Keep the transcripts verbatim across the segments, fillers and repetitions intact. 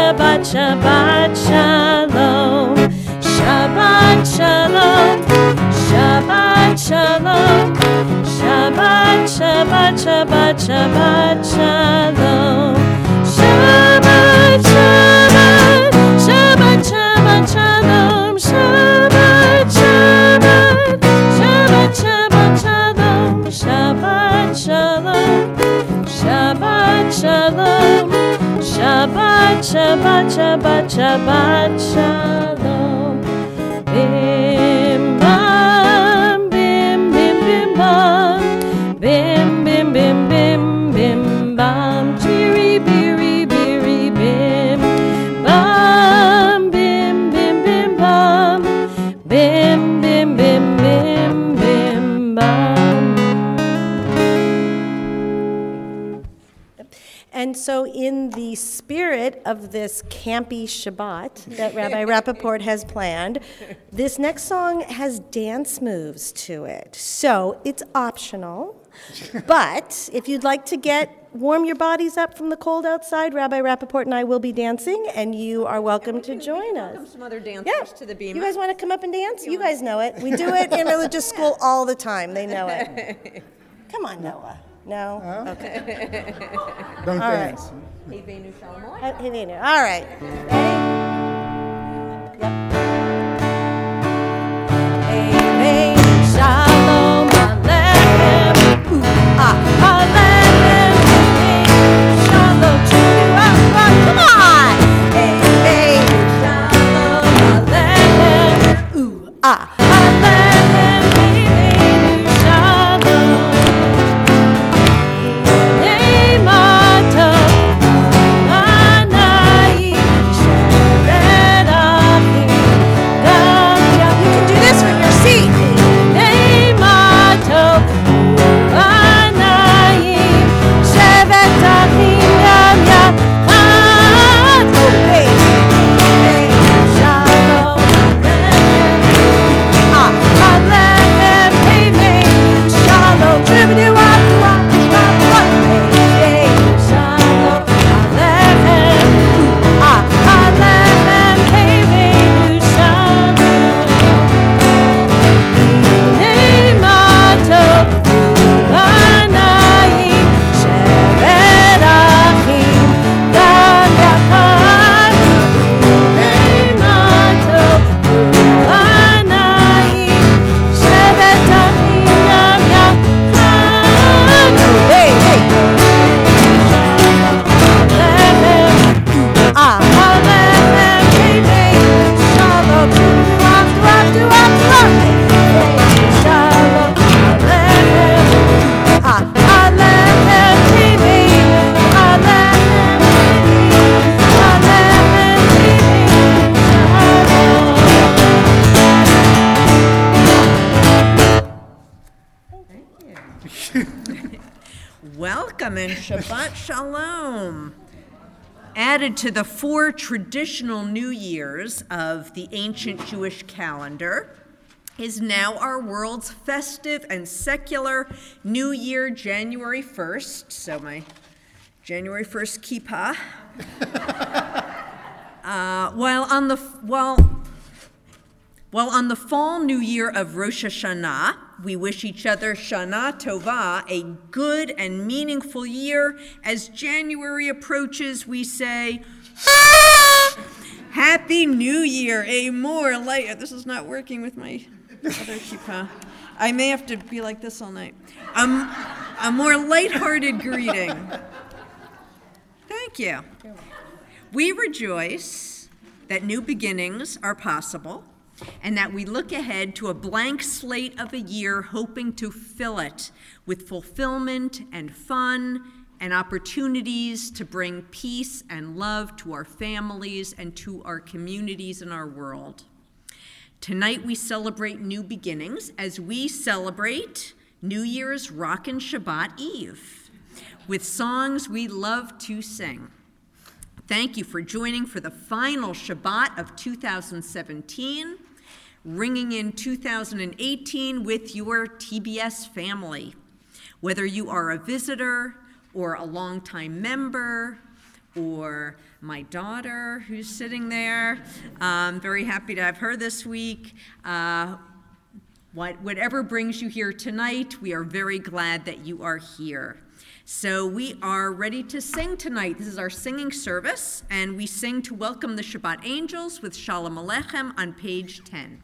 Shabbat, Shabbat, Shalom. Shabbat, Shalom. Shabbat, Shalom. Shabbat, Shabbat, Shabbat, Shabbat, Shalom. Shabbat, Shabbat. Shabbat, Shabbat, Shalom. Shabbat, Shabbat. Shabbat, Shabbat, Shalom. Shabbat, Shalom. Shabbat, Shalom. Shabbat, Shabbat, Shabbat, Shabbat, Shalom. Bim, bam, bim, bim, bim, bam. Bim, bim, bim, bim, bim, bam. Cheery, beery, beery, bim. Bam, bim, bim, bim, bam. Bim, bim, bim, bim, bim, bam. And so in the spirit of this campy Shabbat that Rabbi Rappaport has planned, this next song has dance moves to it. So it's optional, but if you'd like to get warm your bodies up from the cold outside, Rabbi Rappaport and I will be dancing, and you are welcome we to can, join we can us. Welcome some other dancers Yeah. to the Bima. You guys want to come up and dance? You guys know it. We do it in religious school all the time. They know it. Come on, Noah. No? Huh? Okay. Don't All dance. Hey, Venu Shalom. Hey, hey, Venu. All right. Ready? Yep. Hey, Venu, Shalom, Aleichem, ooh, ah, Aleichem, hey, Shalom, Choo, ah, ah, come on! Hey, Venu, Shalom, Aleichem, ooh, ah, Aleichem, hey, Venu, Shalom. Welcome and Shabbat Shalom. Added to the four traditional New Years of the ancient Jewish calendar is now our world's festive and secular New Year, January first. So my January first kippah. uh, while on the while while on the fall New Year of Rosh Hashanah, we wish each other Shana Tova, a good and meaningful year. As January approaches, we say, Happy New Year, a more light, this is not working with my other kippah. I may have to be like this all night. Um, a more lighthearted greeting. Thank you. We rejoice that new beginnings are possible, and that we look ahead to a blank slate of a year hoping to fill it with fulfillment and fun and opportunities to bring peace and love to our families and to our communities and our world. Tonight we celebrate new beginnings as we celebrate New Year's Rockin' Shabbat Eve with songs we love to sing. Thank you for joining for the final Shabbat of two thousand seventeen, ringing in two thousand eighteen with your T B S family. Whether you are a visitor or a longtime member or my daughter who's sitting there. Um, very happy to have her this week. Uh, what, whatever brings you here tonight, we are very glad that you are here. So we are ready to sing tonight. This is our singing service, and we sing to welcome the Shabbat angels with Shalom Aleichem on page ten.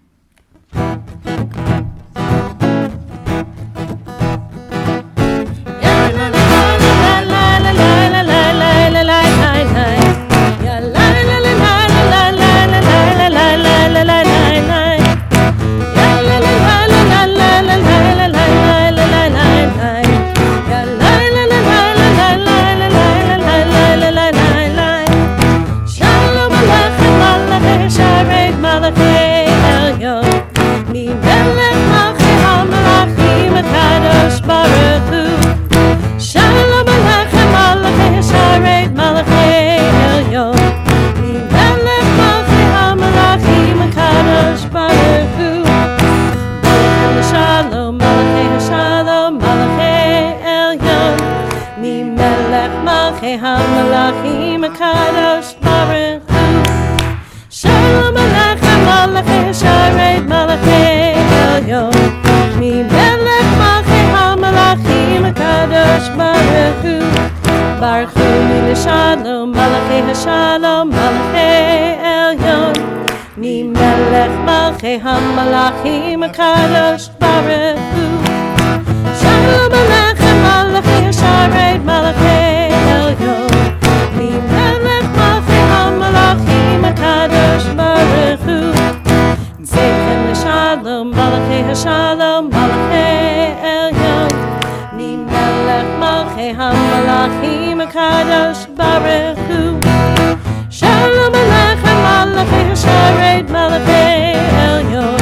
Malachim Kadosh Baruch Hu Shalom Aleichem Malachim Sharet Malachim Elyon Mi Melech Malachim HaMalachim Kadosh Baruch Hu Zeichem L'Shalom Malachim Shalom Malachim Elyon Mi Melech Malachim HaMalachim Kadosh Baruch Hu Shalom Aleichem Malachim Sharet Malachim Elyon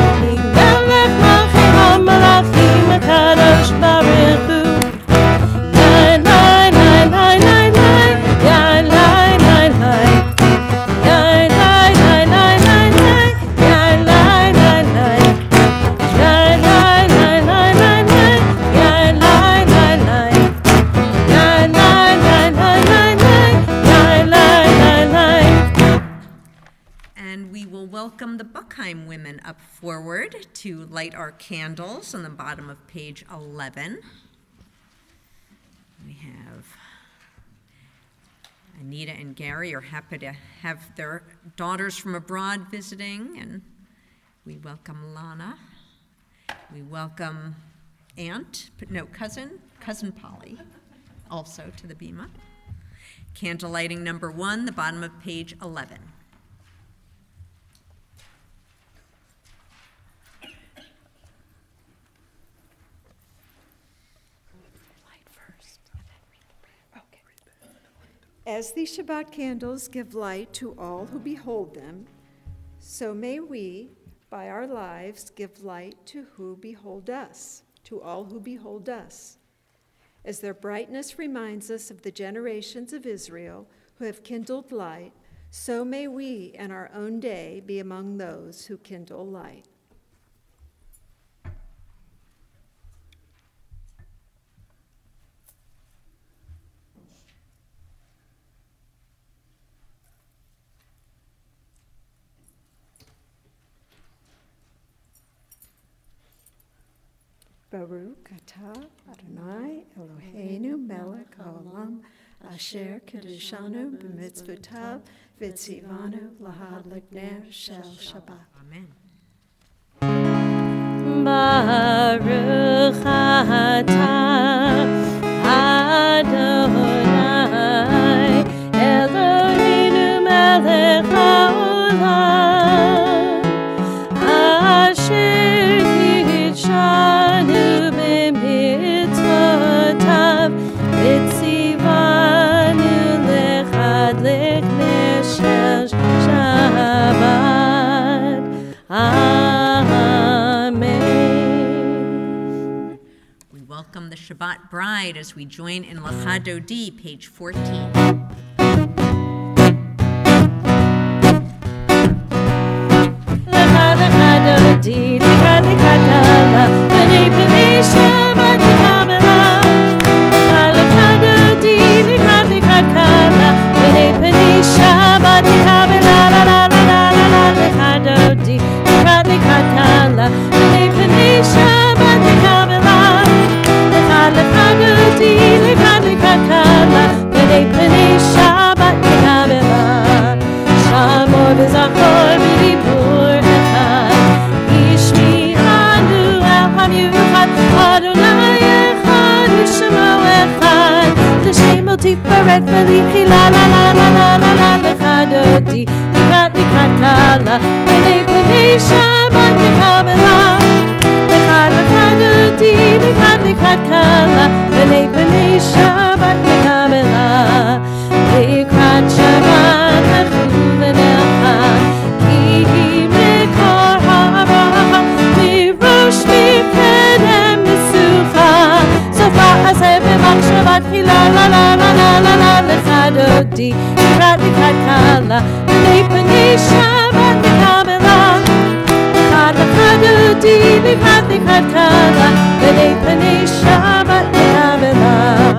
Kadosh Baruch Hu Nine, nine, nine, nine, nine, nine Nine, nine, nine, nine Nine, nine, nine, nine, nine, nine Nine, nine, nine, nine Nine, nine, nine, nine, nine, nine Nine, nine, nine, nine Nine, nine, nine, nine, nine, nine Nine, nine, nine, nine And we will welcome the Buckheim women up forward to light our candles on the bottom of page eleven. We have Anita and Gary are happy to have their daughters from abroad visiting, and we welcome Lana. We welcome aunt, no, cousin, cousin Polly, also to the Bima. Candle lighting number one, the bottom of page eleven. As these Shabbat candles give light to all who behold them, so may we, by our lives, give light to who behold us, to all who behold us. As their brightness reminds us of the generations of Israel who have kindled light, so may we in our own day be among those who kindle light. Baruch atah Adonai Eloheinu melech haolam asher kedushanu b'mitzvotav v'tzivanu lahadlik ner shel Shabbat. Amen. Baruch atah Adonai Eloheinu melech haolam asher kedushanu b'mitzvotav v'tzivanu lechadlik ner shel Shabbat. Amen. We welcome the Shabbat bride as we join in Lecha Dodi, page fourteen. Lecha lecha dodi, lecha lecha dala, b'nei b'nei Shabbat kamela. Lecha lecha dodi, lecha lecha dala, ותפארת וליחי לה לה לה לה לה לה לה לך דודי לקראת לקראת קלה פני פני שבת מקבלה לך לך דודי לקראת לקראת קלה פני פני שבת מקבלה לקראת שבת לכו ונלכה כי היא מקור הברכה מראש מקדם מסוכה סופה עשה במחשבה תחילה לה לה לה לה לה לה לך דודי לקראת לקראת קלה פני פני שבת מקבלה לך לך דודי לקראת לקראת קלה פני פני שבת מקבלה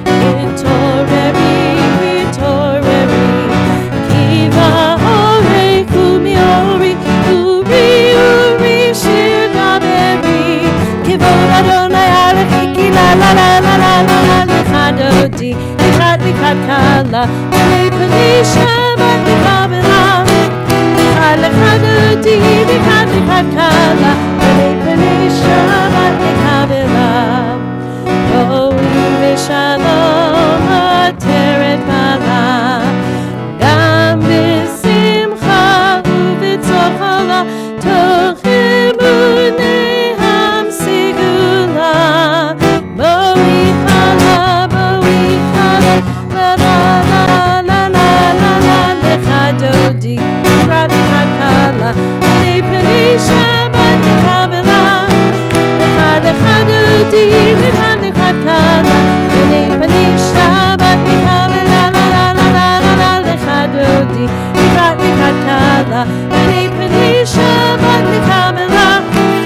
התעוררי התעוררי כי באורי קומי אורי אורי אורי שיר דברי כבוד אדוני עליכי כי לה לה לה לה לה לה לה לך דודי לקראת לקראת קלה פני פני שבת מקבלה לך לך דודי לקראת לקראת קלה פני פני שבת מקבלה בואי בשלום עטרת מעלה גם בשמחה ובצהלה תוך אמוני המשיגולה בואי חלה בואי חלה לה לה לה לה לה לה לה לך דודי לקראת לקראת קלה פני פני שבת מקבלה לך לך דודי לקראת לקראת קלה פני פני שבת מקבלה לה לה לה לה לה לה לך דודי לקראת לקראת קלה פני פני שבת מקבלה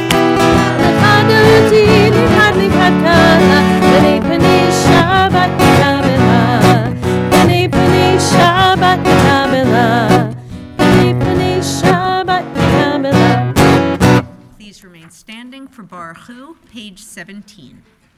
לך דודי לקראת לקראת קלה פני פני שבת מקבלה פני פני שבת מקבלה פני פני שבת מקבלה. Please remain standing for Baruch Hu, page seventeen.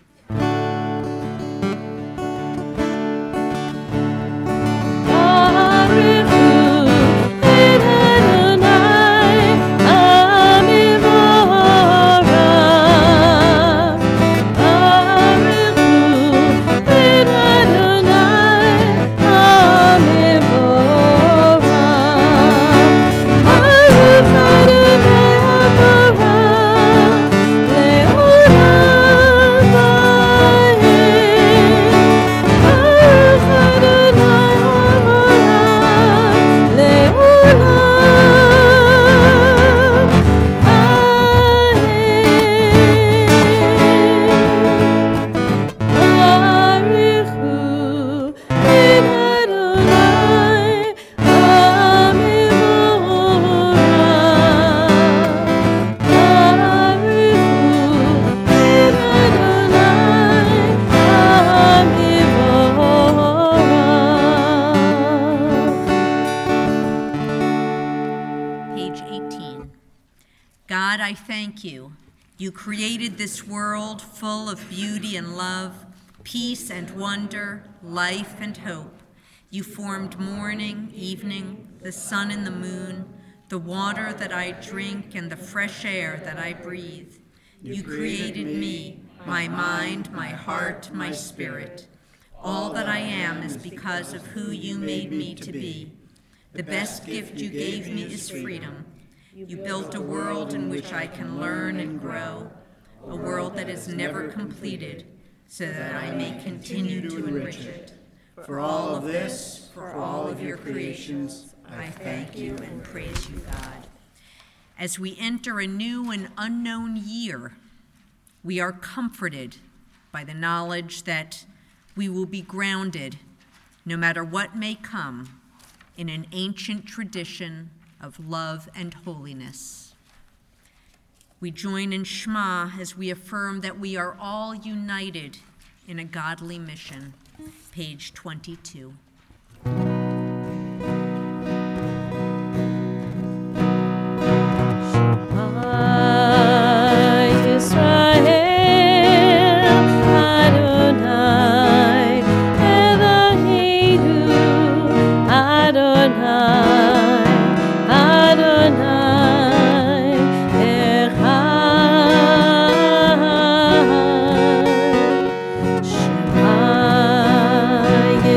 God, I thank you. You created this world full of beauty and love, peace and wonder, life and hope. You formed morning, evening, the sun and the moon, the water that I drink and the fresh air that I breathe. You created me, my mind, my heart, my spirit. All that I am is because of who you made me to be. The best gift you gave me is freedom. You built a world in which I can learn and grow, a world that is never completed, so that I may continue to enrich it. For all of this, for all of your creations, I thank you and praise you, God. As we enter a new and unknown year, we are comforted by the knowledge that we will be grounded, no matter what may come, in an ancient tradition of love and holiness. We join in Shema as we affirm that we are all united in a godly mission. Page twenty-two. Shema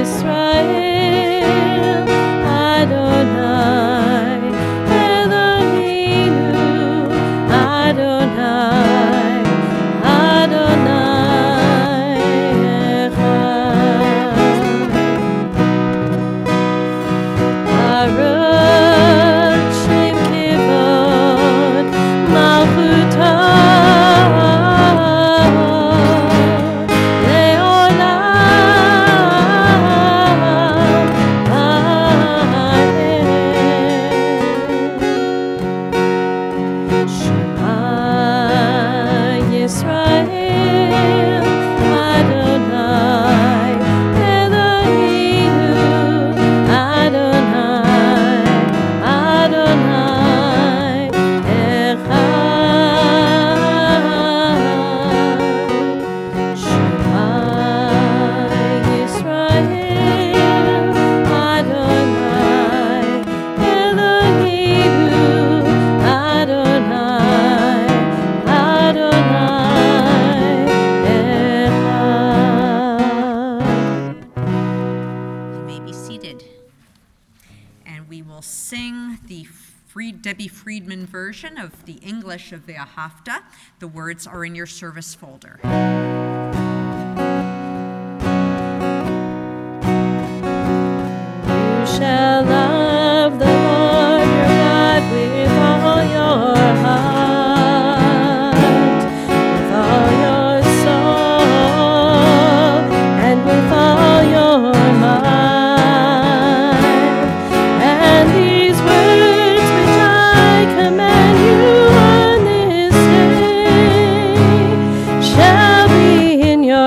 will sing the Fried, Debbie Friedman version of the English of the Ahafta. The words are in your service folder. You shall love the Lord your God with all your heart, with all your soul, and with all your mind. And these words which I command you on this day shall be in your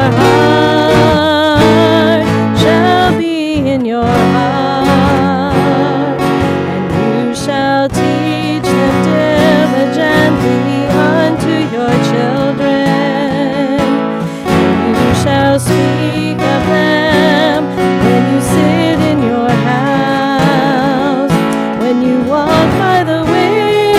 heart, shall be in your heart, and you shall teach them diligently unto your children, and you shall speak of them when you sit in your house, when you walk by the way,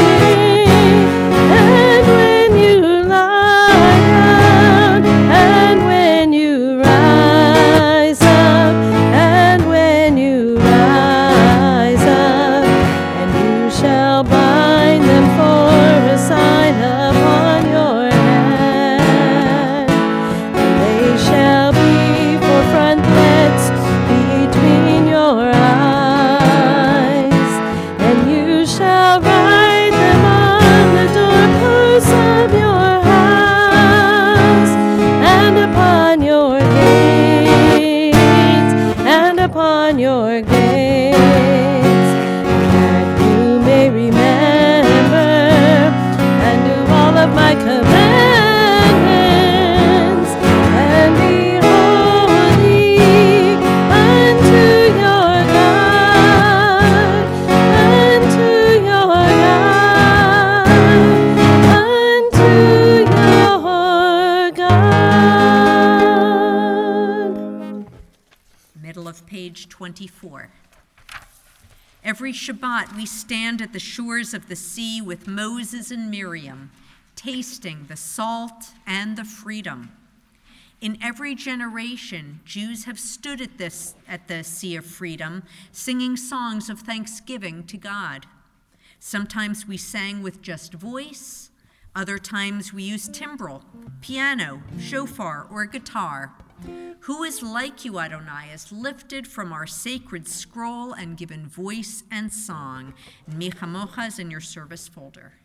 and when you lie down, and when you rise up, and when you rise up, and you shall bind them for a sign upon your hand, and they shall be for frontlets between your eyes, and you shall write them on the doorposts of your house, and upon your gates, and upon your gates, that you may remember and do all of my commandments, and be holy unto your God, unto your God, unto your God. Middle of page twenty-four. Every Shabbat we stand at the shores of the sea with Moses and Miriam, tasting the salt and the freedom. In every generation, Jews have stood at this at the Sea of Freedom, singing songs of thanksgiving to God. Sometimes we sang with just voice, other times we used timbrel, piano, shofar, or guitar. Who is like you, Adonai, is lifted from our sacred scroll and given voice and song. Mi Chamocha is in your service folder.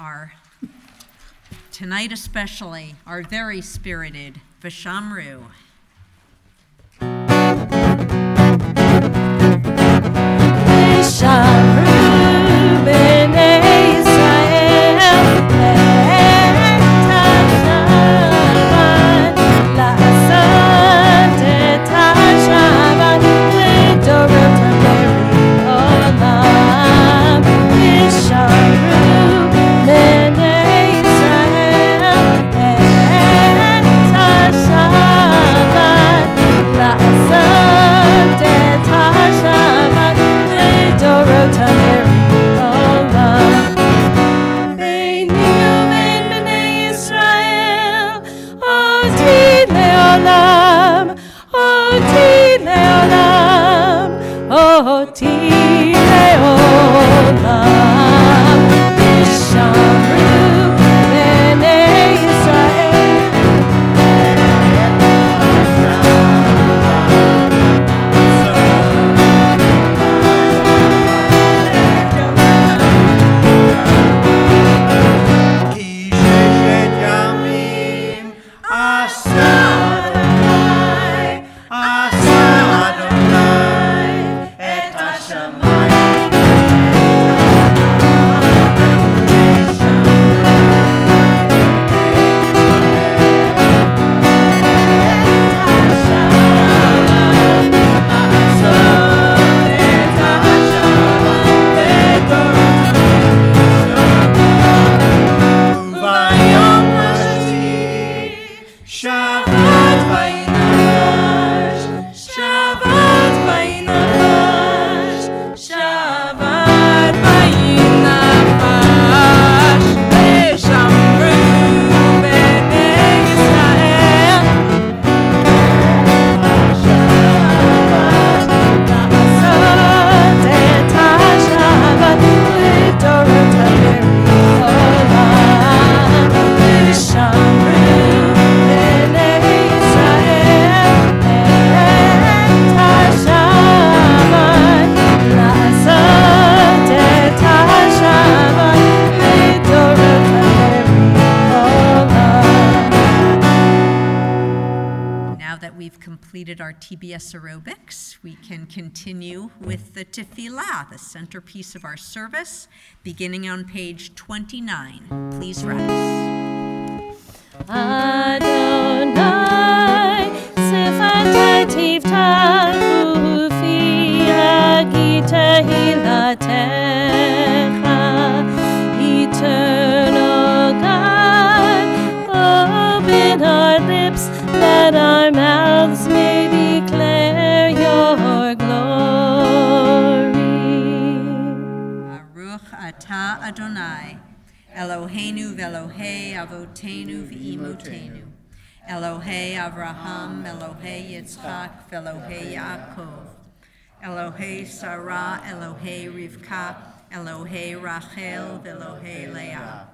our, tonight especially, our very spirited Vishamru. Vishamru b'nei Yisrael, et hashavat la'asat et hashavat l'dorot ha'meri olam. Vishamru b'nei Yisrael, et hashavat la'asat et hashavat l'dorot ha'meri olam. Beini u'bein b'nei Yisrael, oti le'olam, oti le'olam, oti le'olam. Vishamru b'nei Yisrael. כי ששת ימים עשה אדוני, עשה אדוני את השמיים וביום השביעי שבת וינפש, שבת וינפש, שבת וינפש. ושמרו בני ישראל לעשות את השבת לדורות המרי עולם. ושמרו בני ישראל את השבת, לעשות את השבת לדורות המרי עולם. Now that we've completed our T B S aerobics, we can continue with the tefillah, the centerpiece of our service, beginning on page twenty-nine. Please rise. Adonai, sifatai tivtahu fi hagita hilatecha. Eternal God, open our lips, that our mouths may declare your glory. Baruch atah Adonai, Eloheinu ve'Elohei avotenu ve'imotenu, Elohei Avraham, Elohei Yitzchak, ve'Elohei Yaakov, Elohei Sarah, Elohei Rivka, Elohei Rachel, ve'Elohei Leah,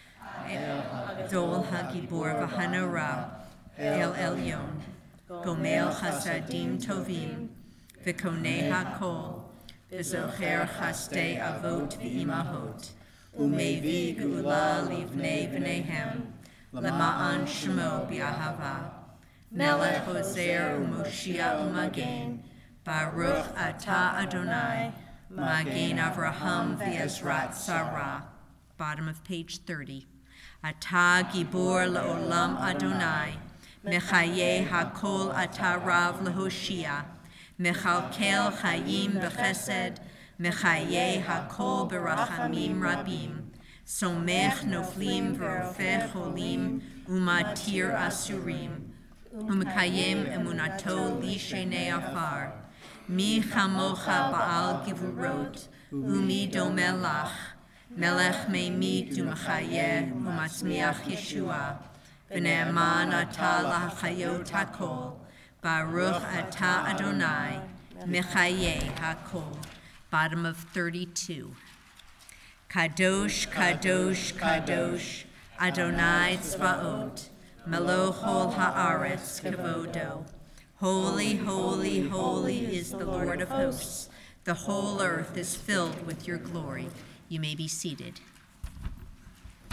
Dol HaGibor v'Hanara, El Elyon, Gomel Chasadim Tovim, V'Konei HaKol, V'Zocher Chasdei Avot v'Imahot, Umevi Geula Livnei B'neihem, Lema'an Shemo B'Ahava, Melech Hoser U'Moshia U'Magen, Baruch Atah Adonai, Magen Avraham V'Ezrat Sarah. Bottom of page thirty. Atah Gibor La'olam Adonai, Mechaye HaKol Atah Rav Lehoshia, Mechalkel Chayim B'Chesed, Mechaye HaKol B'Rachamim Rabim, Somech Noflim V'Rofeh Cholim, Umatir Asurim, Umekayem Emunato Li Shenei Afar, Mi Chamocha Ba'al Givurot, Umi Domelach, Melech Meimit Umechayeh Umatzmiach Yeshua, V'ne'eman Atah L'Hachayot HaKol, Baruch Atah Adonai, Mechaye HaKol. Bottom of thirty-two. Kadosh, Kadosh, Kadosh, Adonai Tzvaot, Melochol Haaretz Kavodo. Holy, holy, holy is the Lord of hosts. The whole earth is filled with your glory. You may be seated.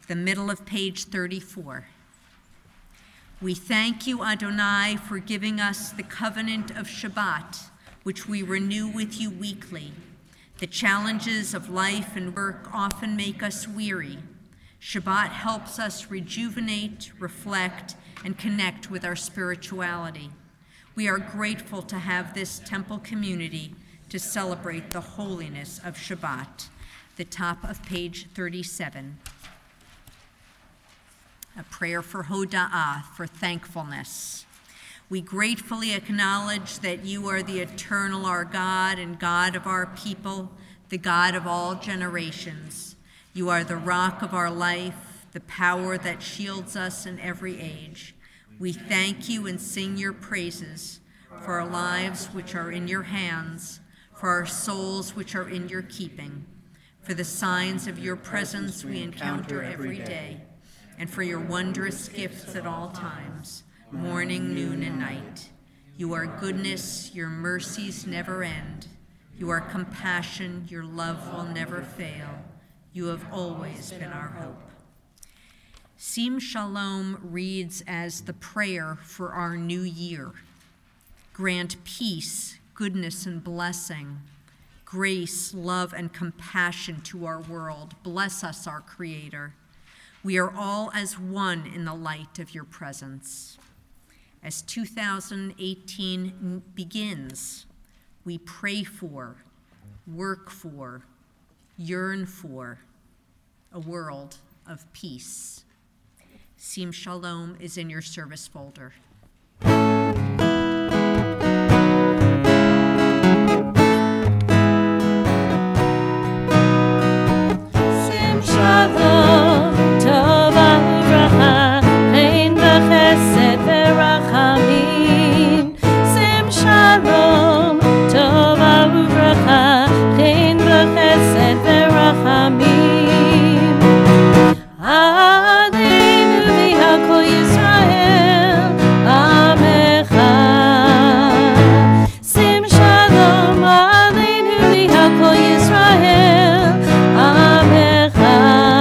the middle of page thirty-four. We thank you, Adonai, for giving us the covenant of Shabbat, which we renew with you weekly. The challenges of life and work often make us weary. Shabbat helps us rejuvenate, reflect, and connect with our spirituality. We are grateful to have this temple community to celebrate the holiness of Shabbat. The top of page thirty-seven. A prayer for Hoda'ah, for thankfulness. We gratefully acknowledge that you are the eternal, our God, and God of our people, the God of all generations. You are the rock of our life, the power that shields us in every age. We thank you and sing your praises for our lives which are in your hands, for our souls which are in your keeping, for the signs of your presence we encounter every day, and for your wondrous gifts at all times, morning, noon, and night. You are goodness, your mercies never end. You are compassion, your love will never fail. You have always been our hope. Sim Shalom reads as the prayer for our new year. Grant peace, goodness, and blessing, grace, love, and compassion to our world. Bless us, our Creator. We are all as one in the light of your presence. As two thousand eighteen begins, we pray for, work for, yearn for a world of peace. Sim Shalom is in your service folder. Sim Shalom, Tova Uvracha, Rein v'chesed v'rachamim. Sim Shalom, Tova Uvracha, Rein v'chesed v'rachamim. Aleinu v'yakol Yisrael, Amecha. Sim Shalom, Aleinu v'yakol Yisrael, Amecha.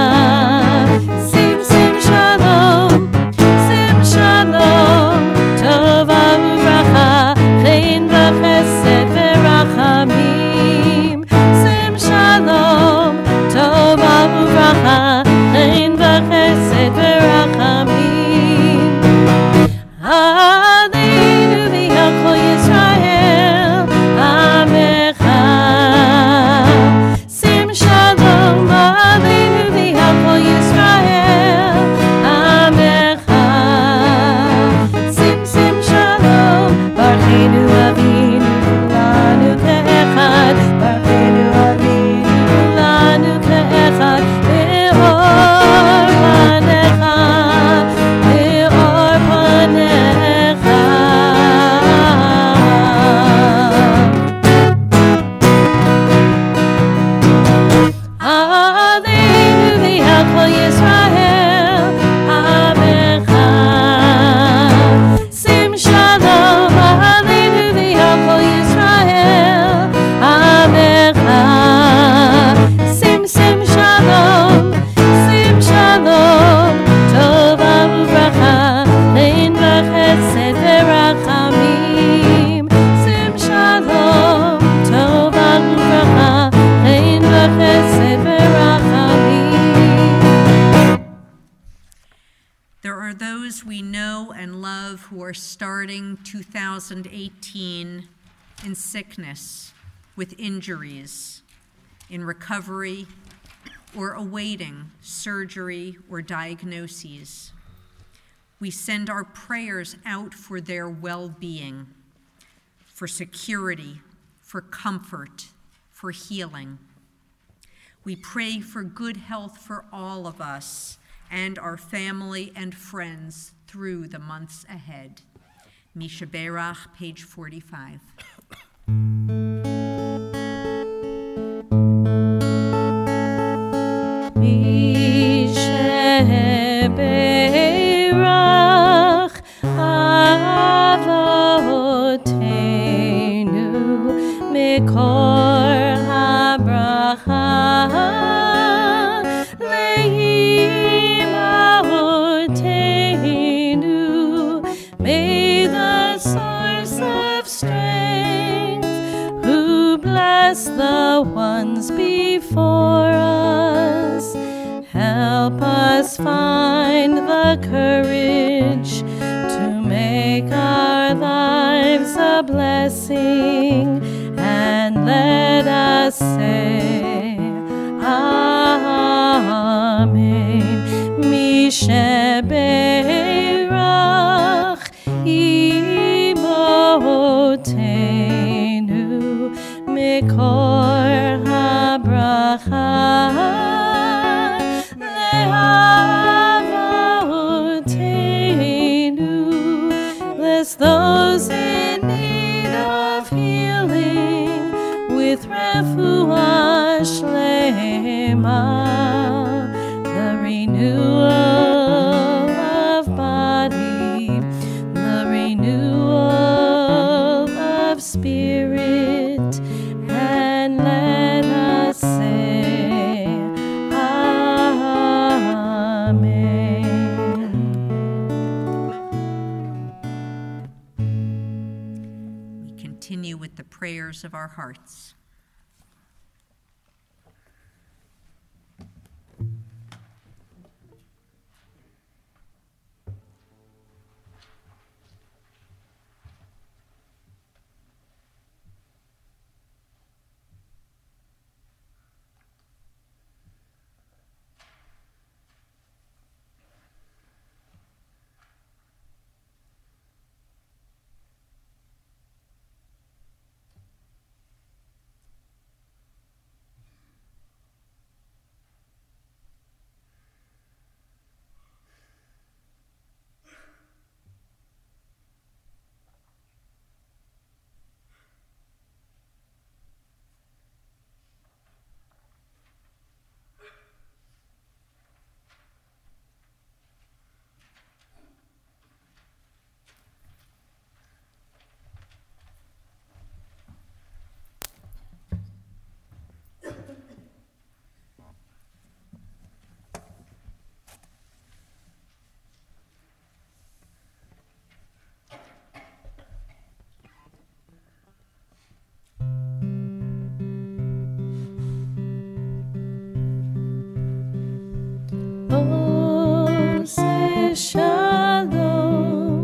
Sim Sim Shalom, Sim Shalom, Tova Uvracha, Rein v'chesed v'rachamim. Sim Shalom, Tova Uvracha, Rein v'chesed v'rachamim. Aleinu v'yakol Yisrael, Amecha. Sim Shalom, Aleinu v'yakol Yisrael, Amecha. Sim Sim Shalom, Barchenu Avinu Kulanu Ke'echad, Barchenu Avinu Kulanu Ke'echad, Be'or Panecha, Be'or Panecha. Aleinu v'yakol Yisrael, Amecha. Sim Shalom, Aleinu v'yakol Yisrael, Amecha. Sim Sim Shalom, Sim Shalom, Tova Uvracha, Rein v'chesed v'rachamim. Sim Shalom, Tova Uvracha, Rein v'chesed v'rachamim. There are those we know and love who are starting two thousand eighteen in sickness, with injuries, in recovery, or awaiting surgery or diagnoses. We send our prayers out for their well-being, for security, for comfort, for healing. We pray for good health for all of us and our family and friends through the months ahead. Misha Berach, page forty-five. Misheberach Avotenu Mikor HaBracha Lehi ones before us. Help us find the courage to make our lives a blessing, and let us say, Amen. Misheberach imotenu mikor habracha leavotenu. Bless those in need of healing with refuah shlema, the renewal of body, the renewal of spirit, and let us say, Amen. We continue with the prayers of our hearts. Oh, say shalom,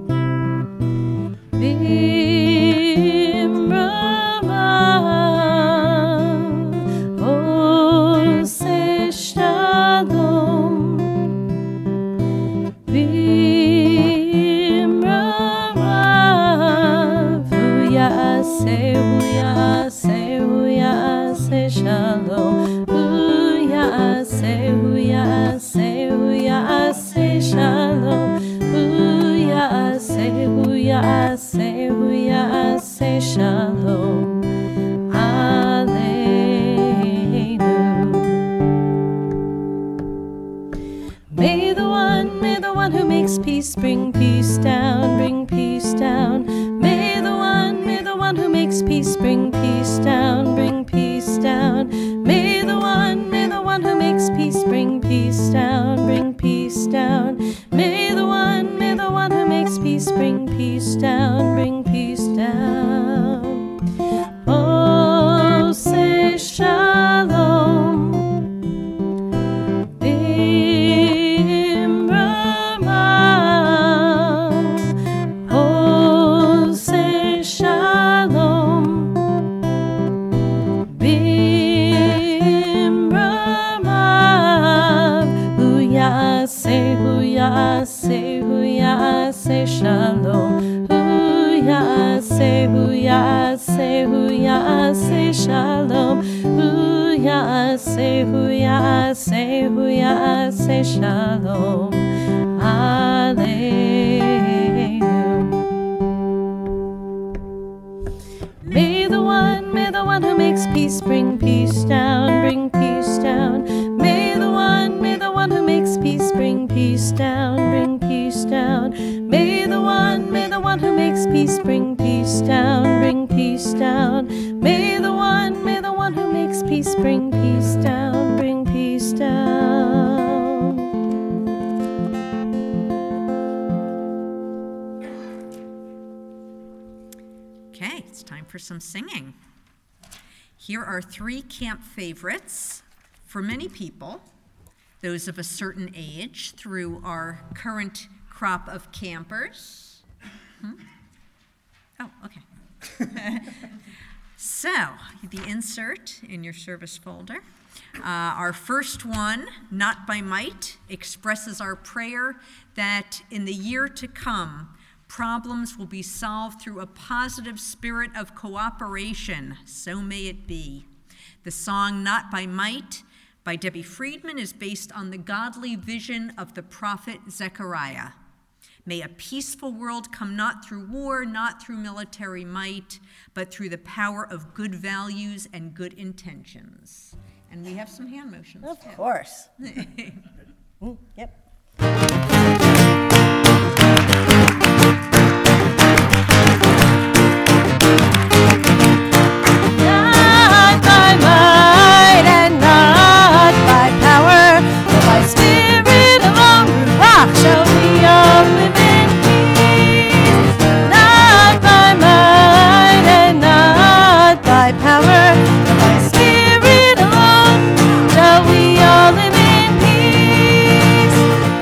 bimrama. Oh, say shalom, bimrama. Huyase, huyase, huyase shalom. Huyase, huyase, huyase shalom. Huyase, huyase, huyase shalom. Aleinu. May the one, may the one who makes peace bring peace down, bring peace down. May the one, may the one who makes peace bring peace down, bring peace down. May the one, may the one who makes peace bring peace down, bring peace down. May the one, may the one who makes peace bring peace down, bring peace down. Oh, say shalom, bimrama. Oh, say shalom, bimrama. Huyase, huyase, huyase shalom. Huyase, huyase, huyase shalom. Huyase, huyase, huyase shalom. Aleinu. May the one, may the one who makes peace bring peace down, bring peace down. May the one, may the one who makes peace bring peace down, bring peace down. May the one, may the one who makes peace bring peace down, bring peace down. May the one, may the one who makes peace bring peace down, bring peace down. Okay, it's time for some singing. Here are three camp favorites for many people, those of a certain age, through our current crop of campers. Hmm? Oh, okay. So, the insert in your service folder. Uh, our first one, Not by Might, expresses our prayer that in the year to come, problems will be solved through a positive spirit of cooperation. So may it be. The song Not by Might by Debbie Friedman is based on the godly vision of the prophet Zechariah. May a peaceful world come not through war, not through military might, but through the power of good values and good intentions. And we have some hand motions. Of too. course. Mm, yep. Not by might and not by power, but by spirit alone, Ruach, shall we all live in peace. Not by might and not by power, but by spirit alone, shall we all live in peace.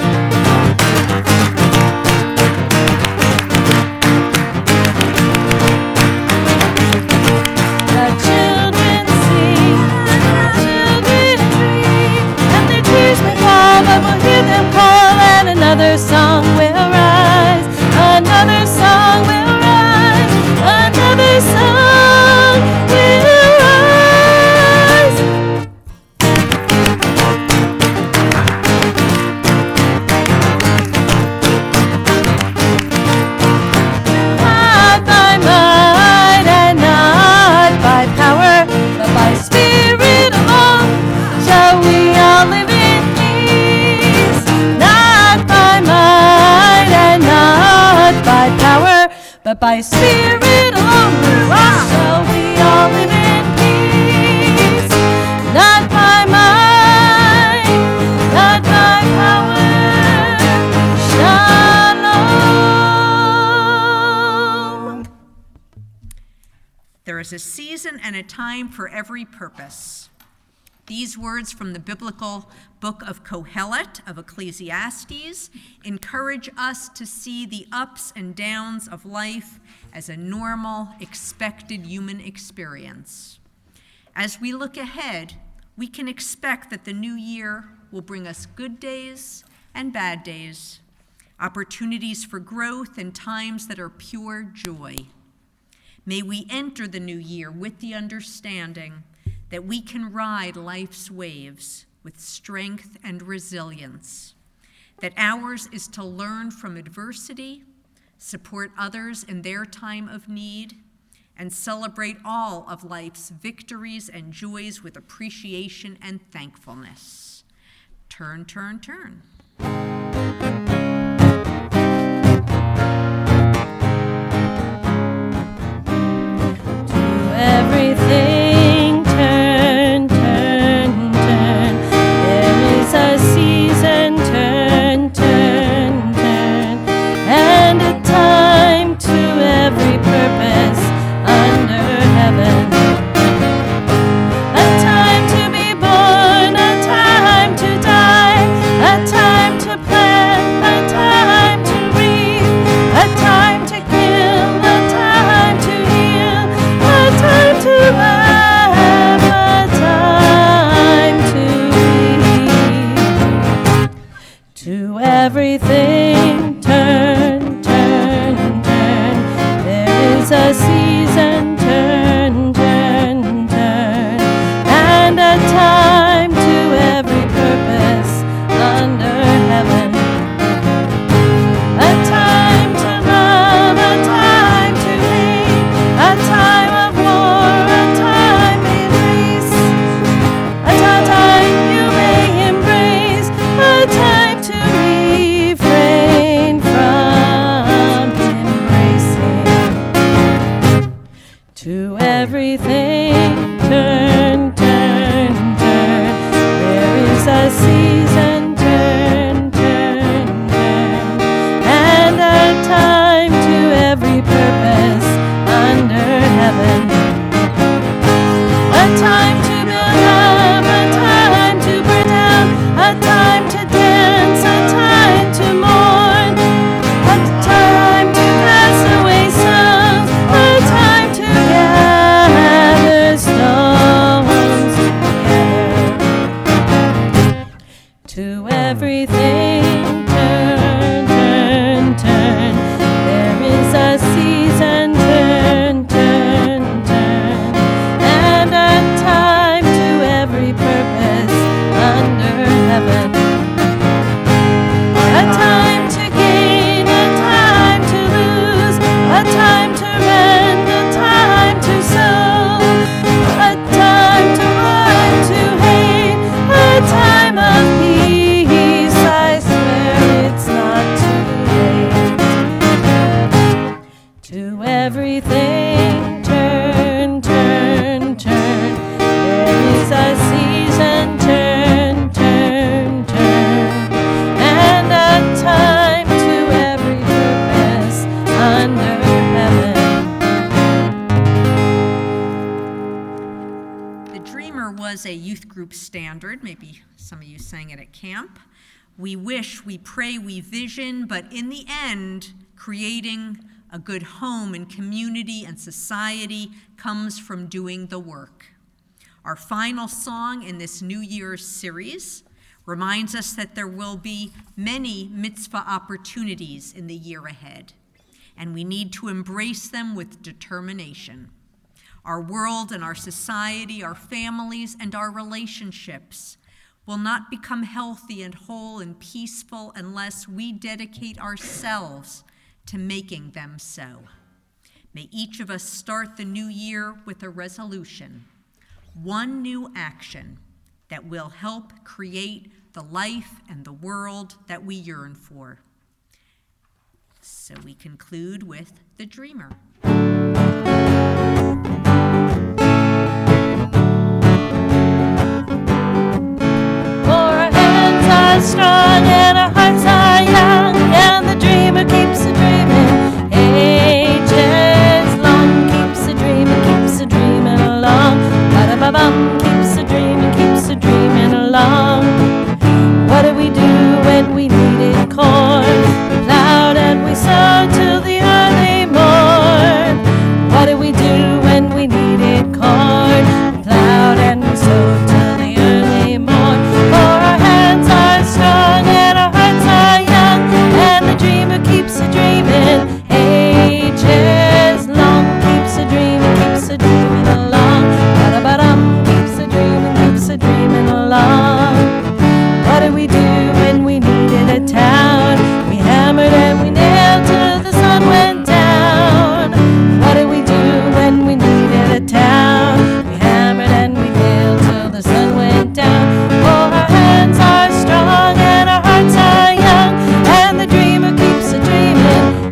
The children sing, the children dream, and their tears may fall, but we'll hear them call, and another song will rise, another song will rise, another song will rise. Not by might and not by power, but by spirit alone, shall we all live in peace. Not by might and not by power, but by spirit alone, shall we all live in peace. Not by might, not by power, shalom. There is a season and a time for every purpose. These words from the biblical book of Kohelet of Ecclesiastes encourage us to see the ups and downs of life as a normal, expected human experience. As we look ahead, we can expect that the new year will bring us good days and bad days, opportunities for growth and times that are pure joy. May we enter the new year with the understanding that we can ride life's waves with strength and resilience, that ours is to learn from adversity, support others in their time of need, and celebrate all of life's victories and joys with appreciation and thankfulness. Turn, turn, turn. Everything turn, turn, turn. There is a season, turn, turn, turn. And a time to every purpose under heaven. A time to be born, a time to die, a time to plant, a time to reap, a time to kill, a time to heal, a time to laugh, a time to weep. To everything turn, turn, turn. There is a season, turn, turn, turn. And a time to every purpose under heaven. A time to love, a time to hate, a time of war, a time may release, a time you may embrace, a time to refrain from embracing. To everything turn, turn, turn. everything turn, turn, turn. There is a season, turn, turn, turn, and a time to every purpose under heaven. A time to gain, a time to lose, a time to rend, a time to sow, a time to love, to hate, a time of peace. I swear it's not too late. To everything turn, turn, turn. There is a season, turn, turn, turn, and a time to every purpose under heaven. The Dreamer was a youth group standard. Maybe some of you sang it at camp. We wish, we pray, we vision, but in the end, creating a good home and community and society comes from doing the work. Our final song in this New Year's series reminds us that there will be many mitzvah opportunities in the year ahead, and we need to embrace them with determination. Our world and our society, our families, and our relationships will not become healthy and whole and peaceful unless we dedicate ourselves to making them so. May each of us start the new year with a resolution, one new action that will help create the life and the world that we yearn for. So we conclude with The Dreamer. For our hands are strong and our hearts are young, and the dreamer keeps a dreaming ages long. Keeps a dreaming, keeps a dreaming along. Ba-da-ba-bum, keeps a dreaming, keeps a dreaming along. What do we do when we needed corn? We plowed and we sowed till the early morn. What do we do when we needed corn? We plowed and we sowed till the early morn. For our hands are strong and our hearts are young, and the dreamer keeps a dreaming ages long. Keeps a dreaming, keeps a dreaming along. Ba-da-ba-dum, keeps a dreaming, keeps a dreaming along. What did we do when we needed a town? We hammered and we nailed till the sun went down. What did we do when we needed a town? We hammered and we nailed till the sun went down. For our hands are strong and our hearts are young, and the dreamer keeps a dreaming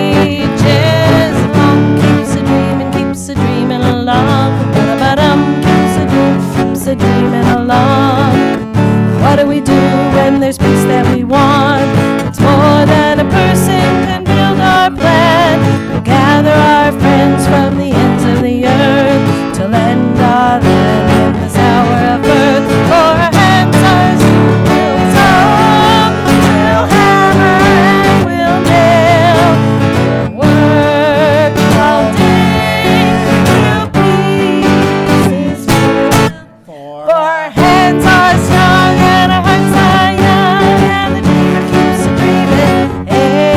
ages long. Keeps a dreaming, keeps a dreaming along. Ba-da-ba-dum, keeps a dreaming, keeps a dreaming along. What do we do when there's peace that we want? It's more than a person can build or plan. We'll gather our friends from the ends of the earth to lend our hand in this hour of birth. For our hands are still some, we'll hammer and we'll nail. We'll work all day till peace is real. For our hands are strong and our hearts are young, and the dreamer keeps a dreaming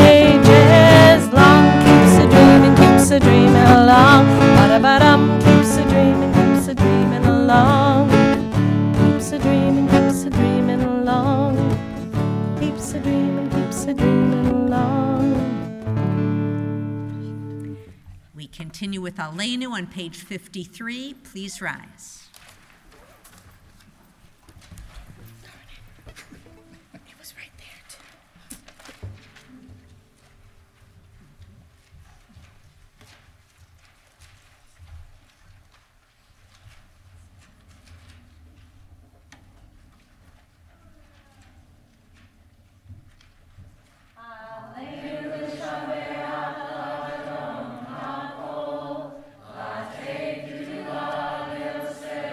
ages long. Keeps a dreaming, keeps a dreaming along. Ba-da-ba-dum, keeps a dreaming, keeps a dreaming along. Keeps a dreaming, keeps a dreaming along. Keeps a dreaming, keeps a dreaming along. We continue with Aleinu on page fifty-three. Please rise. It was right there, too. Say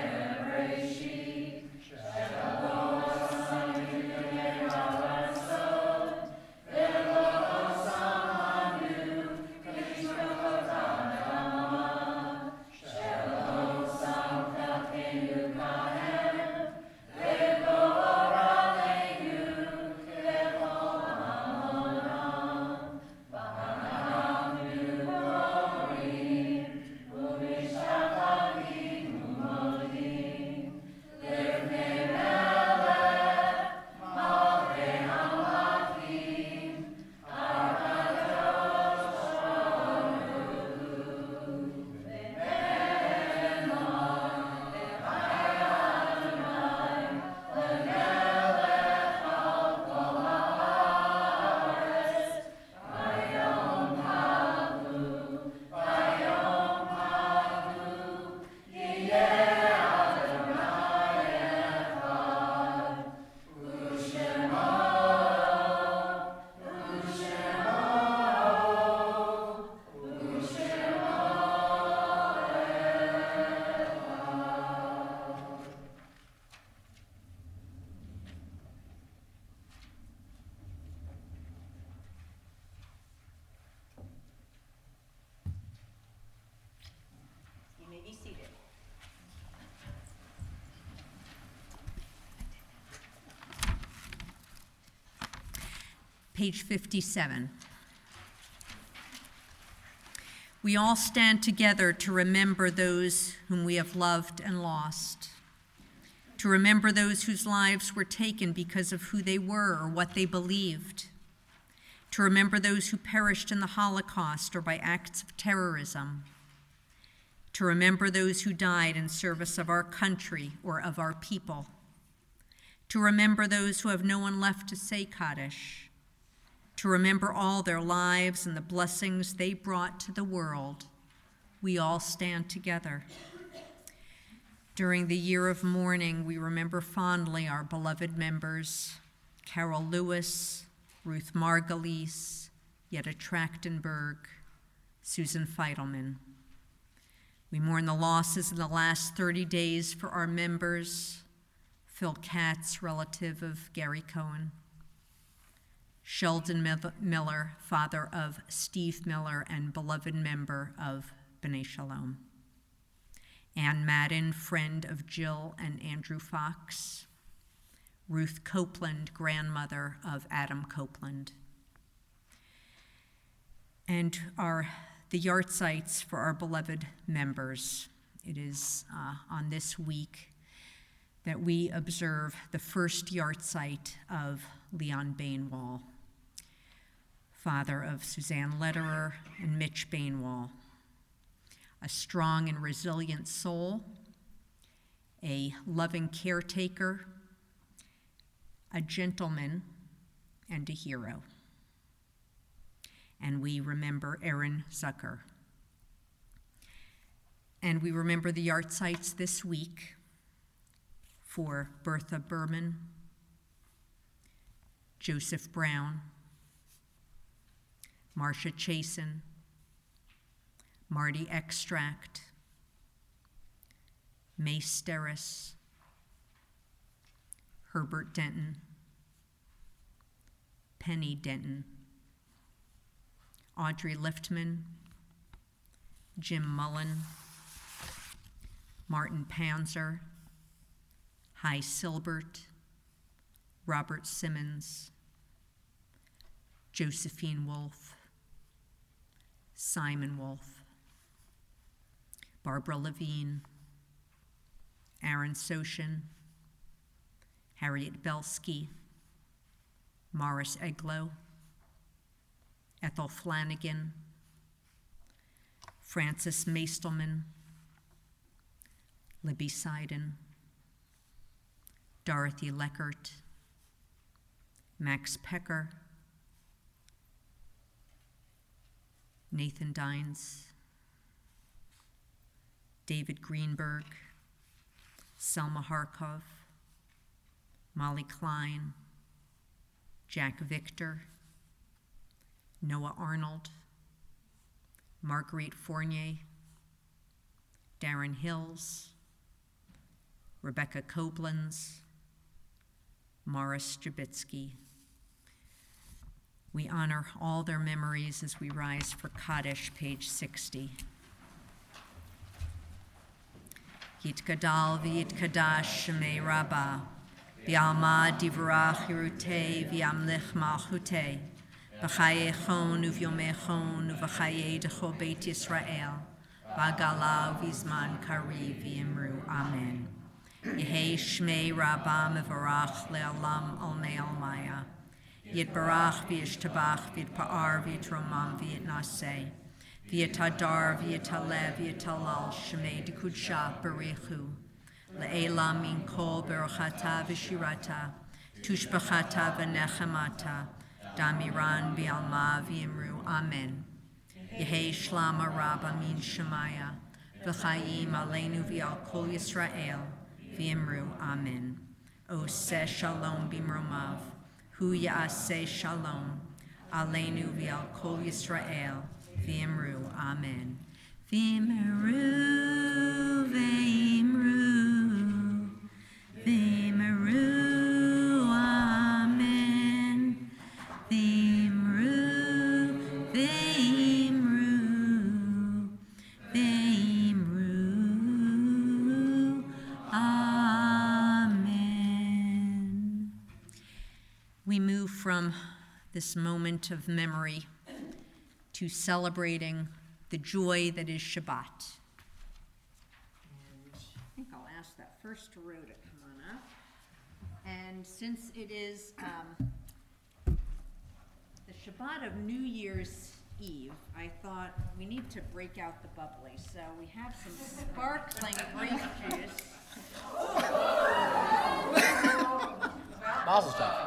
may be seated. Page fifty-seven. We all stand together to remember those whom we have loved and lost, to remember those whose lives were taken because of who they were or what they believed, to remember those who perished in the Holocaust or by acts of terrorism, to remember those who died in service of our country or of our people, to remember those who have no one left to say Kaddish, to remember all their lives and the blessings they brought to the world. We all stand together. During the year of mourning, we remember fondly our beloved members, Carol Lewis, Ruth Margulies, Yetta Trachtenberg, Susan Feidelman. We mourn the losses in the last thirty days for our members, Phil Katz, relative of Gary Cohen, Sheldon Miller, father of Steve Miller and beloved member of B'nai Shalom. Ann Madden, friend of Jill and Andrew Fox. Ruth Copeland, grandmother of Adam Copeland. And our the yahrzeits for our beloved members. It is uh, on this week that we observe the first yahrzeit of Leon Bainwall, father of Suzanne Lederer and Mitch Bainwall, a strong and resilient soul, a loving caretaker, a gentleman, and a hero. And we remember Aaron Zucker. And we remember the yahrzeits this week for Bertha Berman, Joseph Brown, Marcia Chasen, Marty Extract, May Steris, Herbert Denton, Penny Denton, Audrey Liftman, Jim Mullen, Martin Panzer, Hy Silbert, Robert Simmons, Josephine Wolfe, Simon Wolfe, Barbara Levine, Aaron Soshin, Harriet Belsky, Morris Eglow, Ethel Flanagan, Frances Mastelman, Libby Seiden, Dorothy Leckert, Max Pecker, Nathan Dines, David Greenberg, Selma Harkov, Molly Klein, Jack Victor, Noah Arnold, Marguerite Fournier, Darren Hills, Rebecca Koblenz, Morris Jabitsky. We honor all their memories as we rise for Kaddish, page sixty. Yitkadal v'yitkadash shemei Rabbah, v'yalma divrach yerutei v'yamlich malchutei, v'chayechon uvyomechon uv'chaye decho beit Yisrael, v'agala v'zman kari v'yimru. Amen. Yehei shmei Rabbah mevarach le'olam olmei almaya. Yitbarach v'yishtabach v'yitpa'ar v'yitromam v'yitnaseh. V'yitadar v'yitalev v'yitalal shmei dekudsha barichu. Le'elam min kol berochata v'shirata. Tushbachata v'nechemata. Damiran v'alma v'yimru. Amen. Yehei shlama Rabbah min shemaya. V'chayim aleinu v'al kol Yisrael. V'yimru. Amen. Oseh shalom b'mromav. Hu ya'aseh shalom. Aleinu v'al kol Yisrael. V'yimru. Amen. V'yimru, v'yimru, v'yimru. Amen. V'yimru, v'yimru, v'yimru. we move from this moment of memory to celebrating the joy that is Shabbat. And I think I'll ask that first row to come on up. And since it is um, the Shabbat of New Year's Eve, I thought we need to break out the bubbly. So we have some sparkling grape juice. Mazel tov.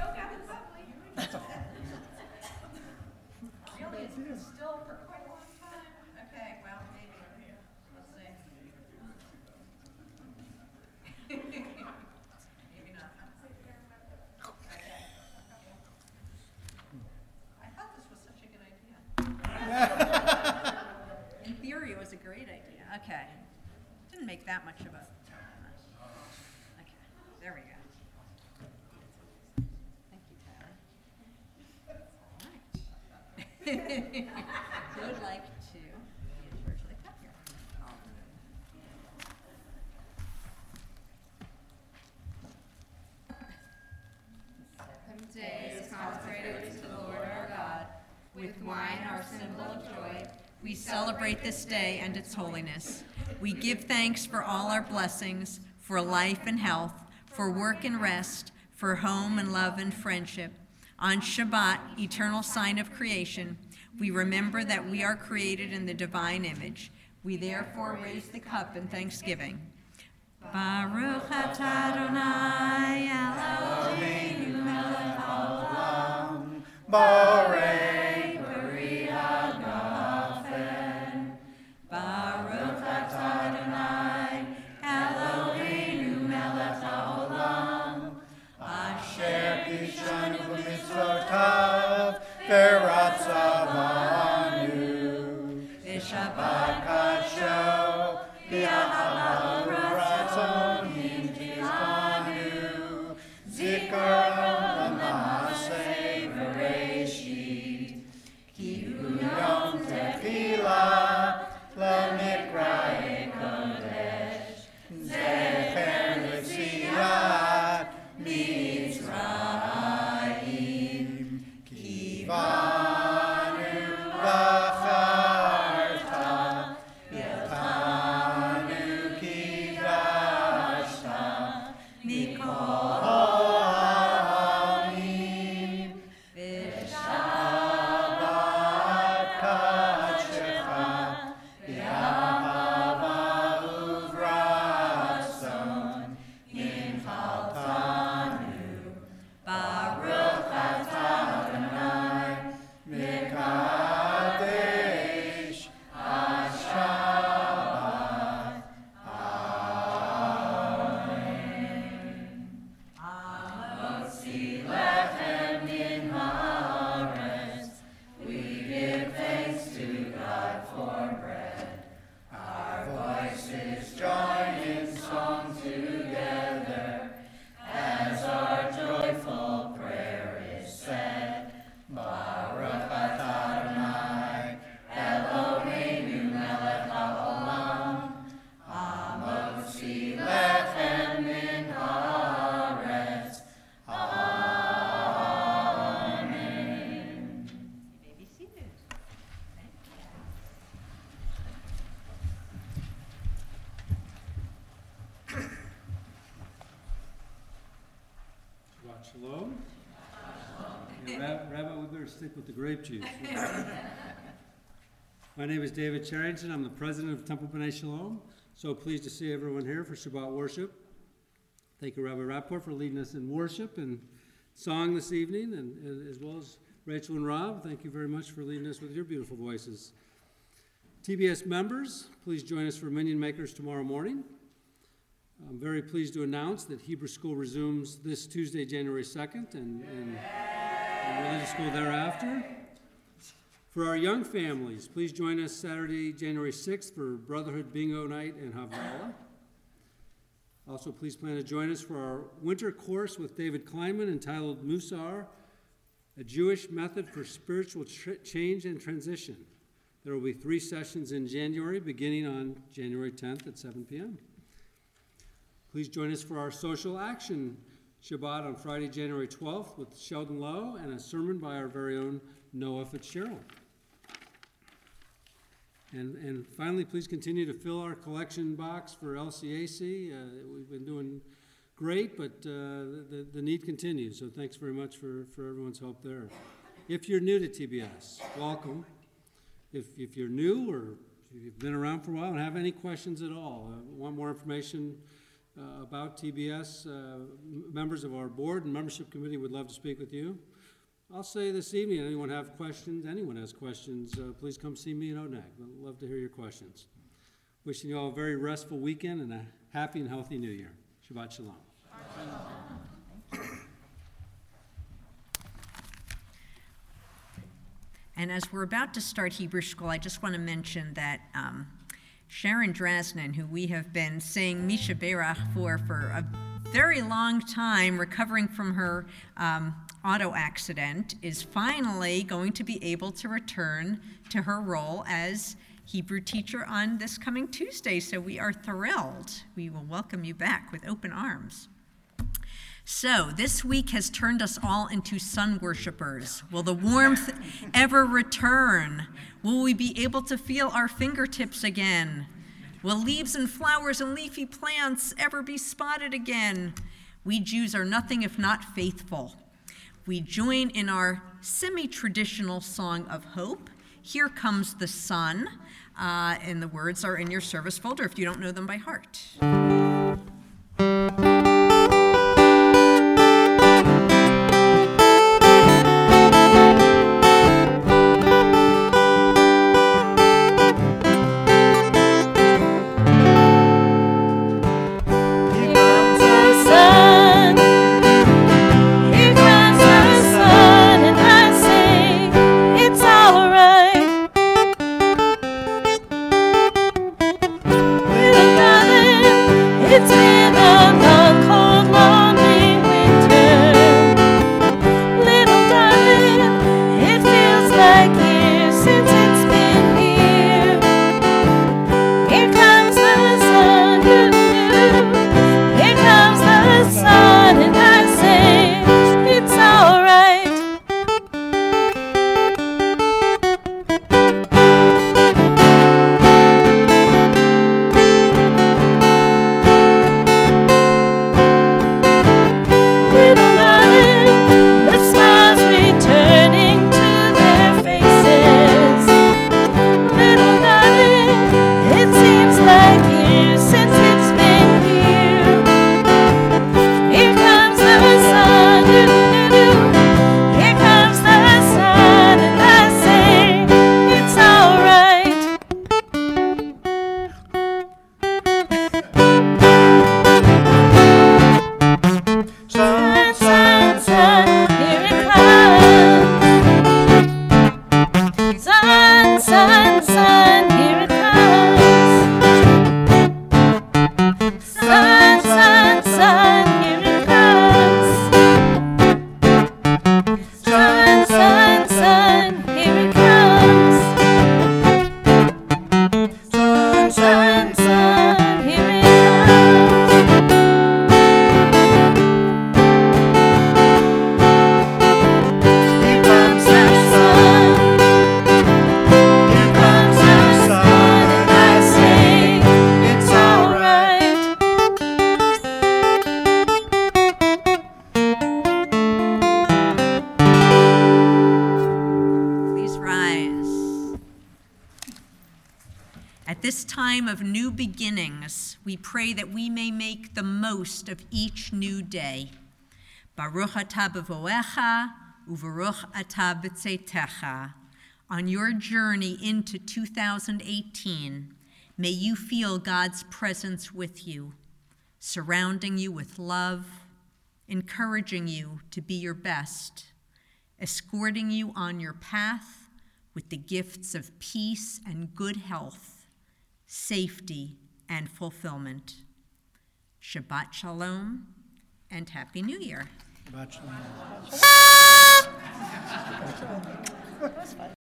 Really, it's been still for quite a long time. Okay, well, maybe. Let's see. Maybe not. Okay. I thought this was such a good idea. In theory, it was a great idea. Okay. Didn't make that much of a. Okay, there we go. Thank you, Tyler. All right. Who would like to be in charge of the cup here? Seven days consecrated to the Lord our God, with wine our symbol of joy. We celebrate this day and its holiness. We give thanks for all our blessings, for life and health, for work and rest, for home and love and friendship. On Shabbat, eternal sign of creation, we remember that we are created in the divine image. We therefore raise the cup in thanksgiving. Baruch atah Adonai Eloheinu melech haolam, borei peri hagafen. Baruch atah Adonai Eloheinu melech haolam, asher Kishanu b'mitzvotav v'ratzavanu v'shabbat kasho v'ahavu ratzonim tizmanu zikaron l'maaseh v'reishit ki hu yom tefillah l'mikra'e kodesh zecher l'tziat Mitzrayim kivanu v'charta v'tanu kidashta mikol ha'amim v'shabbat kadshecha v'ahava uvratzon nimchaltanu Baruch atah Adonai mekadesh ha-shabbat. Amen. Amotzi lechem min haaretz. We give thanks to God for bread. Our voices join in song together as our joyful prayer is said. Baruch atah Adonai Eloheinu melech haolam, hamotzi lechem min haaretz. Amen. You may be seated. Thank you. Shabbat shalom. Yeah, Rab- Rabbi, we better stick with the grape juice. My name is David Charrington. I'm the president of Temple B'nai Shalom. So pleased to see everyone here for Shabbat worship. Thank you, Rabbi Rapport, for leading us in worship and song this evening, and, and as well as Rachel and Rob. Thank you very much for leading us with your beautiful voices. T B S members, please join us for Minion Makers tomorrow morning. I'm very pleased to announce that Hebrew School resumes this Tuesday, January second, and, and, and religious school thereafter. For our young families, please join us Saturday, January sixth for Brotherhood Bingo Night and Havdalah. Also, please plan to join us for our winter course with David Kleinman entitled Musar, a Jewish Method for Spiritual Tr- Change and Transition. There will be three sessions in January, beginning on January tenth at seven p.m. Please join us for our social action Shabbat on Friday, January twelfth with Sheldon Lowe and a sermon by our very own Noah Fitzgerald. And, and finally, please continue to fill our collection box for L C A C. Uh, we've been doing great, but uh, the, the need continues. So thanks very much for, for everyone's help there. If you're new to T B S, welcome. If, if you're new or if you've been around for a while and have any questions at all, uh, want more information uh, about T B S, uh, m- members of our board and membership committee would love to speak with you. I'll say this evening, anyone have questions, anyone has questions, uh, please come see me in O N A G. I'd love to hear your questions. Wishing you all a very restful weekend and a happy and healthy new year. Shabbat Shalom. And as we're about to start Hebrew School, I just want to mention that um, Sharon Drasnin, who we have been saying Misha Berach for for a very long time, recovering from her um, auto accident, is finally going to be able to return to her role as Hebrew teacher on this coming Tuesday. So we are thrilled. We will welcome you back with open arms. So, this week has turned us all into sun worshipers. Will the warmth ever return? Will we be able to feel our fingertips again? Will leaves and flowers and leafy plants ever be spotted again? We Jews are nothing if not faithful. We join in our semi-traditional song of hope, Here Comes the Sun, uh, and the words are in your service folder if you don't know them by heart. Of new beginnings, we pray that we may make the most of each new day. Baruch atah b'voecha, u'baruch atah b'tzeitecha. On your journey into two thousand eighteen, may you feel God's presence with you, surrounding you with love, encouraging you to be your best, escorting you on your path with the gifts of peace and good health, safety, and fulfillment. Shabbat Shalom and Happy New Year. Shabbat Shalom.